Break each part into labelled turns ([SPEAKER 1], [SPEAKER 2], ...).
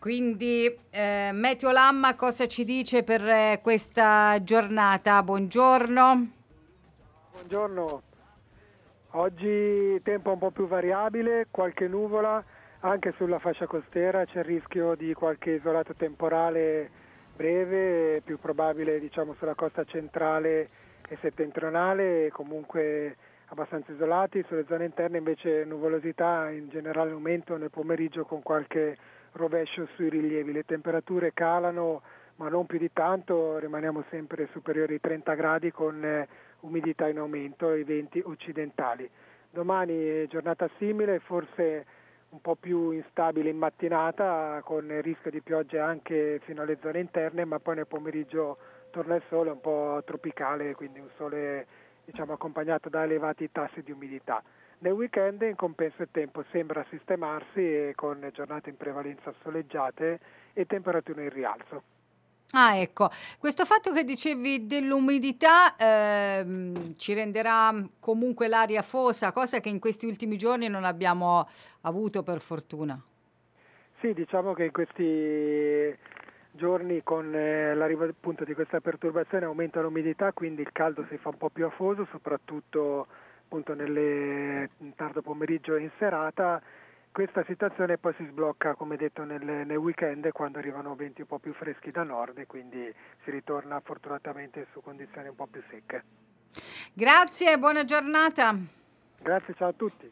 [SPEAKER 1] Quindi Meteolamma cosa ci dice per questa giornata? Buongiorno.
[SPEAKER 2] Buongiorno. Oggi tempo un po' più variabile, qualche nuvola, anche sulla fascia costiera c'è il rischio di qualche isolato temporale breve, più probabile diciamo sulla costa centrale e settentrionale, comunque abbastanza isolati. Sulle zone interne invece nuvolosità in generale aumento nel pomeriggio con qualche rovescio sui rilievi. Le temperature calano ma non più di tanto, rimaniamo sempre superiori ai 30 gradi con umidità in aumento e i venti occidentali. Domani giornata simile, forse un po' più instabile in mattinata con il rischio di piogge anche fino alle zone interne, ma poi nel pomeriggio torna il sole un po' tropicale, quindi un sole diciamo accompagnato da elevati tassi di umidità. Nel weekend in compenso il tempo sembra sistemarsi e con giornate in prevalenza soleggiate e temperature in rialzo.
[SPEAKER 1] Ah, ecco, questo fatto che dicevi dell'umidità ci renderà comunque l'aria fosa, cosa che in questi ultimi giorni non abbiamo avuto per fortuna.
[SPEAKER 2] Sì, diciamo che in questi giorni con l'arrivo appunto di questa perturbazione aumenta l'umidità, quindi il caldo si fa un po' più afoso, soprattutto appunto in tardo pomeriggio e in serata. Questa situazione poi si sblocca, come detto, nel weekend quando arrivano venti un po' più freschi da nord e quindi si ritorna fortunatamente su condizioni un po' più secche.
[SPEAKER 1] Grazie e buona giornata.
[SPEAKER 2] Grazie, ciao a tutti.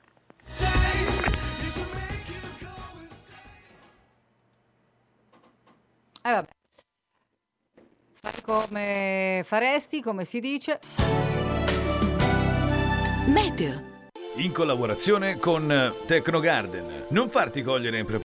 [SPEAKER 1] Vabbè. Fai come faresti, come si dice.
[SPEAKER 3] Meteo.
[SPEAKER 4] In collaborazione con Tecnogarden. Non farti cogliere in